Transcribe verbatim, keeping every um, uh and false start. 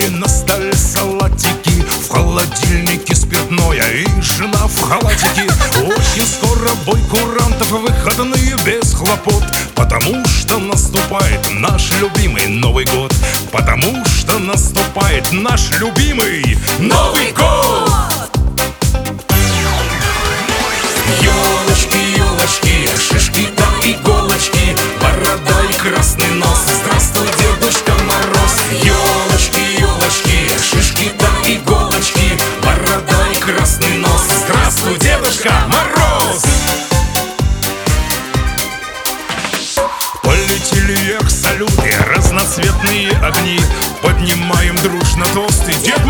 на столе салатики, в холодильнике спиртное и жена в халатике. Очень скоро бой курантов, выходные без хлопот, потому что наступает наш любимый Новый год. Потому что наступает наш любимый Новый год! Ёлочки, ёлочки, шишки да иголочки, борода и красный нос, здравствуй, Дедушка Мороз. Ёлочки, ёлочки, шишки да иголочки, борода и красный нос, здравствуй, Дедушка Мороз. Полетели эх салюты, разноцветные огни, поднимаем дружно тосты. Дед